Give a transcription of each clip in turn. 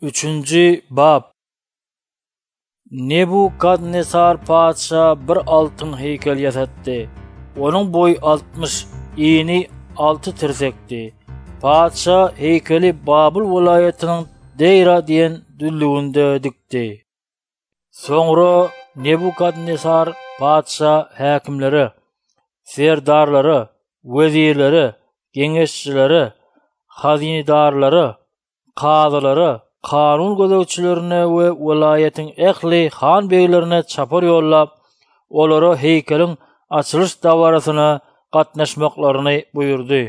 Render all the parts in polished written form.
3. Bab Nebukadnesar padşa bir altın heykel yasatdı. Onun boyu 60, eni 6 tirsekti. Padşa heykeli Babul vilayetinin Deyra diyen düllüğünde dikti. Sonra Nebukadnesar padşa hakimleri, serdarları, vezirleri, gengeşçileri, hazinedarları, qadıları, kanun gözegçilerine ve vilayetin ehli han beylerine çapar yollap, olara heykelin açılış davarasına gatnaşmaklaryny buyurdu.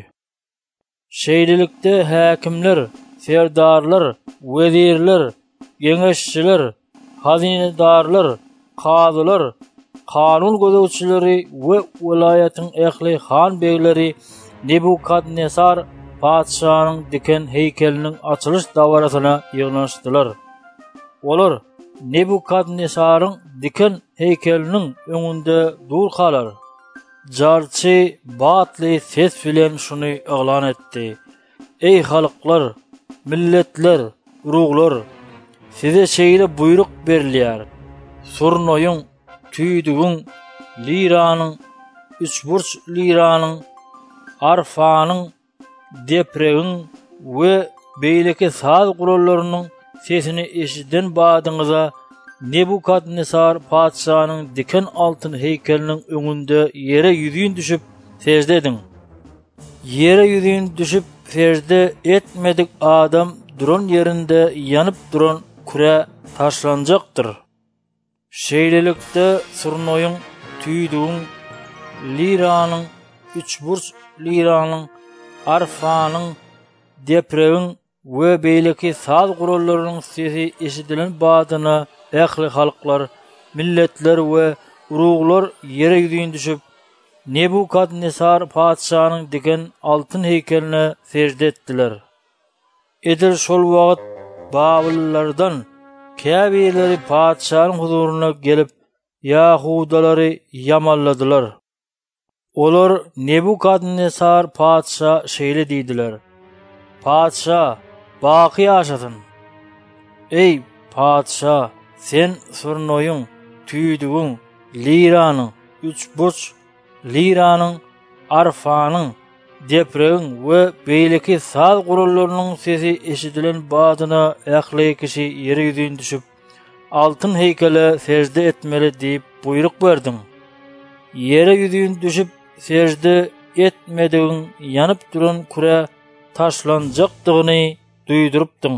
Şeýlelikde hakimler, serdarlar, vezirler, gengeşçiler, hazinedarlar, qadılar, kanun gözegçileri ve vilayetin ehli han beyleri Nebukadnesar padşanyň diken heykeliniň açılış dawarasyna ýygnaşdylar. Olar Nebukadnesaryň diken heykeliniň öňünde dur kalar. Jarçy batly ses bilen şunu elan etdi: Ey halyklar, milletler, uruglar, size şeýle buyruk berilýär. Surnoýuň, tüýdügiň, liranyň, üçburç liranyň, arfanyň, depregiň we beýleki saz gurallarynyň sesini eşiden badyňyza Nebukadnesar padşanyň diken altyn heykeliniň öňünde ýere ýüzüň düşüp secde ediň. Ýere ýüzüň düşüp secde etmedik adam duran ýerinde ýanyp duran küre taşlanjakdyr. Şeýlelikde surnoýuň, tüýdügiň, liranyň, üçburç liranyň, arfanyň, depregiň we beýleki saz gurallarynyň sesi eşidilen badyna ähli halyklar, milletler we uruglar ýere ýüzüň düşüp Nebukadnesar padşanyň diken altyn heykeline secde etdiler. Edil şol wagt Babyllardan käbileri padşanyň huzuruna gelip Yahudalary ýamalladylar. Olar Nebukadnesar padşa şeýle diýdiler: Padşa, baky ýaşasyn. Ey padşa, sen surnoýuň, tüýdügiň, liranyň, üçburç liranyň, arfanyň, depregiň we beýleki saz gurallarynyň sesi eşidilen badyna ähli kişi ýere ýüzüň düşüp altyn heykele secde etmeli diýip buyruk berdiň. Ýere ýüzüň düşüp secde etmedigiň ýanyp duran küre taşlanjakdygyny duýdurypdyň.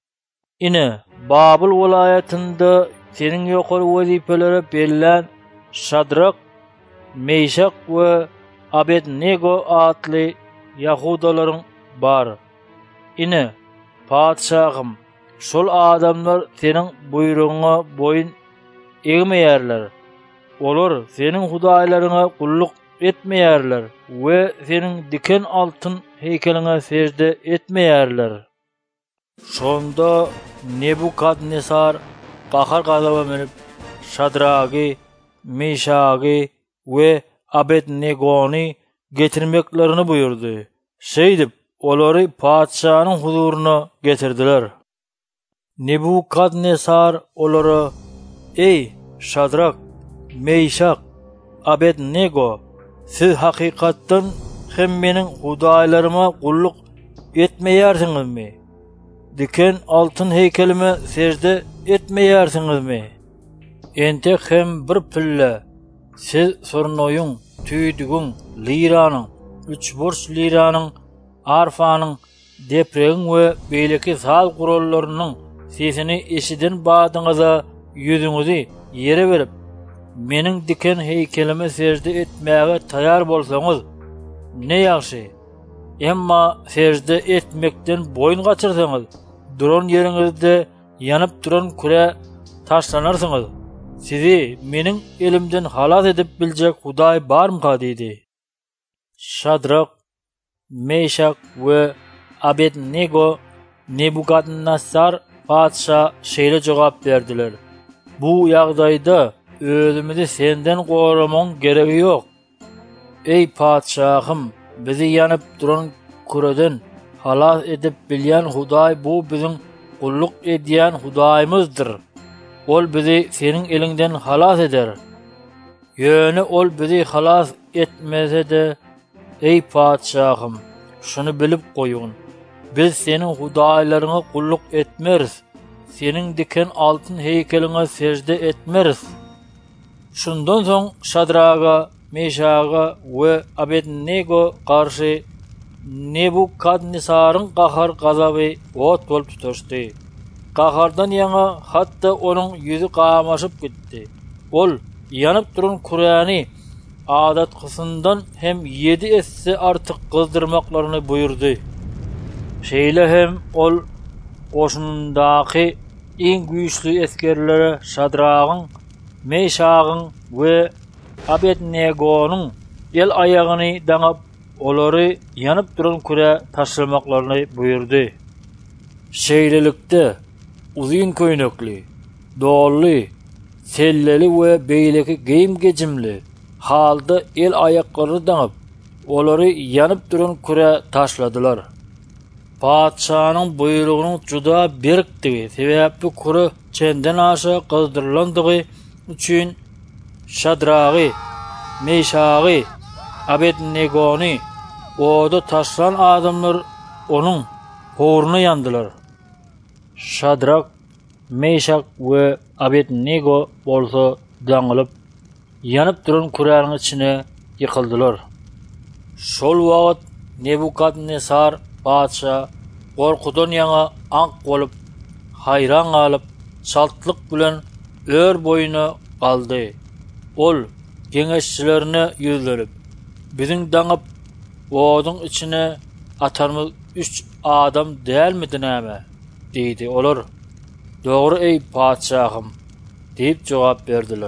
Ine Babul vilayetinde seniň ýokary wezifelere berilen Şadrak, Meşak we Abednego atly Yahudalaryň bar. Ine padşahym, şol adamlar seniň buyrugyňa boyun egmeýärler. Olar seniň hudaýlaryňa gulluk etmeýärler we seniň diken altyn heykeliňe secde etmeýärler. Şonda Nebukadnesar gahar gazaba menip Şadragy, Meşagy we Abednego'ny getirmeklerini buyurdy. Şeýdip olary padşanyň huzuruna getirdiler. Nebukadnesar olara: Ey Şadrak, Meşak, Abednego, siz hakykatdan hem meniň hudaýlaryma gulluk etmeýärsiňizmi? Diken altyn heykelime secde etmeýärsiňizmi? Ente hem bir pille siz surnoýuň, tüýdügiň, liranyň, üçburç liranyň, arfanyň, depregiň we beýleki saz gurallarynyň sesini eşiden badyňyza ýüzüňizi ýere berip meniň diken heykelime secde etmäge taýýar bolsaňyz ne ýaxşy. Emma secde etmekden boyun gaçyrsaňyz duran ýeriňizde ýanyp duran küre taşlanarsyňyz. Sizi meniň elimden halas edip biljek Hudaý barmy diýdi. Şadrak, Meşak we Abednego Nebukadnesar padşa şeýle jogap berdiler: Bu ýagdaýda özümizi senden goramaň geregi ýok. Ey padşahym, bizi ýanyp duran küreden halas edip bilýän Hudaý bu biziň kulluk ediyen Hudaýymyzdyr. Ol bizi senin elinden halas eder. Ýöne ol bizi halas etmese de, ey padşahym, şunu bilip goýun. Biz senin hudaýlaryňa kulluk etmeriz. Senin diken altın heykeline secde etmeriz. Şundan soň Şadraga, Meşaga we Abednego karşı Nebukadnesaryň gahar gazaby ot bolup tutuşdy. Gahardan ýaňa hatda onuň ýüzi gamaşyp gitdi. Ol ýanyp duran Kur'any adat kısından hem 7 esse artık kızdırmaklaryny buyurdy. Şeýle hem ol oşundaky iň güýçli eskerlere Şadragyň, Meşagyň we Abednego'nun el ayagyny daňap olary ýanyp duran küre taşlamaklaryny buyurdy. Şeýlelikde uzun köýnekli, dolly, selleli we beýleki geyim gejimli halda el ayaklary daňap olary ýanyp duran küre taşladylar. Padşanyň buyrugynyň juda berkdigi sebäpli küre çenden aşa kızdyrlandygy üçin Şadragy, Meşagy, Abednego'ny oda taşlan adamlar onuň horuny yandylar. Şadrak, Meşak we Abednego bolsa daňylyp ýanyp duran küräniň içine ýykyldylar. Şol wagt Nebukadnesar padşa gorkudan ýaňa ank bolup, hayran galyp, çaltlyk bilen ör boýuna galdy. Ol geňeşçilerine ýüzlenip, biziň daňyp oduň içine atarmyz 3 adam dälmidi näme? Diýdi olar. Dogry ey padşahym, diýip jogap berdiler.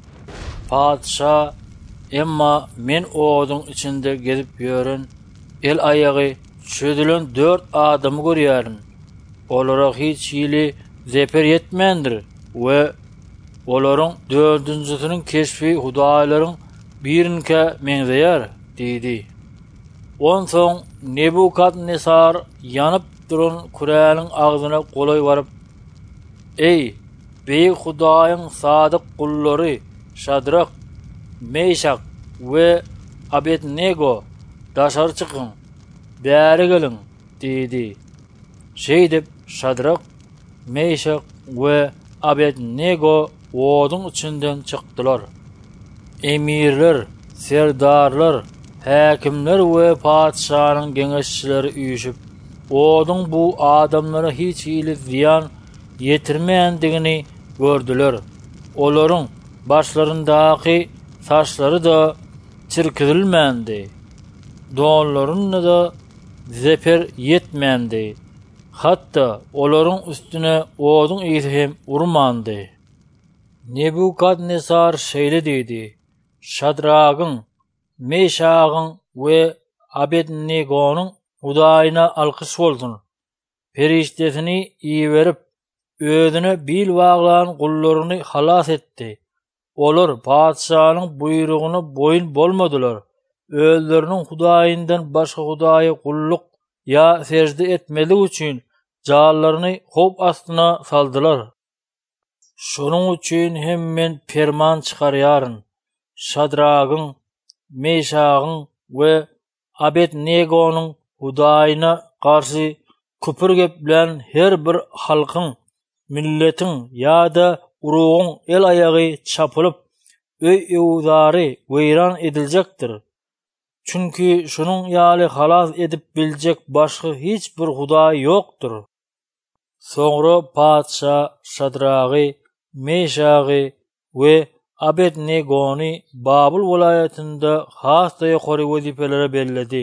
Padşa, emma men oduň içinde gezip ýören el ayagy çödülen 4 adamy görýärin. Olara hiç ýyly zeper ýetmendir we olaryň 4-njiňisiniň keşfi hudaýlaryň birinke meňzeýär, diýdi. Onsoň Nebukadnesar ýanyp duran küräniň agzyna golay baryp, ey beýik hudaýyň sadyk gullary Şadrak, Meşak we Abednego, daşary çykyň, bäri gelin, diýdi. Şeýdip Şadrak, Meşak we Abednego oduň içinden çykdylar. Emirler, serdarlar, häkimler we padşanyň geňeşçileri üýüşip, oduň bu adamlara hiç ýyly ziýan ýetirmeýändigini gördüler. Olaryň başlaryndaky saçlary da çirkidilmendi. Donlaryna da zeper ýetmendi. Hatda olaryň üstüne oduň ýyzy hem urmandy. Nebukadnesar şeýle diýdi: Şadragyň, Meşagyň we Abednego'nun Hudaýyna alkyş bolsun. Periştesini iýerip, özüne bil baglan gullaryny halas etdi. Olar padşanyň buyrugyna boyun bolmadylar. Özleriniň Hudaýyndan başga hudaýa gulluk ýa secde etmelik üçin jallaryny hop astyna saldylar. Şonuň üçin hem men ferman çykarýaryn. Şadragyň, Meşagyň we Abednego'nun Hudaýyna garşy küpür gep bilen her bir halkyň, milletiň ýa-da urugyň el ayagy çapylyp, öý ewzary weýran ediljekdir. Çünki şonuň ýaly halas edip biljek başga hiç bir hudaý ýokdur. Soňra padşa Şadragy, Meşagy we Abednego'ny Babul welaýatynda hasda ýokary wezifelere belledi.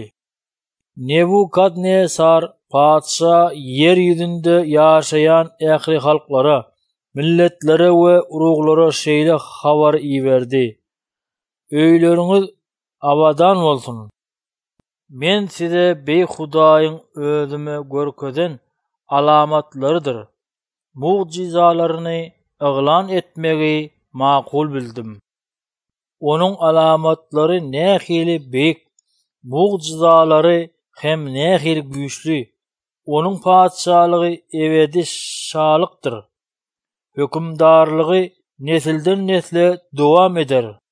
Nebukadnesar padşa yer ýüzünde ýaşaýan ähli halklara, milletlere we uruglara şeýle habar iýerdi. Öýleriňiz abadan bolsun. Men size beý Hudaýyň özüme görkeden alamatlarydyr. Mucizalaryny eglan etmegi makul bildim. Onuň alamatlary nähili beýik, mucizalary hem nähili güýçli. Onuň paçşalygy ebedi şalykdyr. Hökümdarlygy nesilden nesle dowam eder.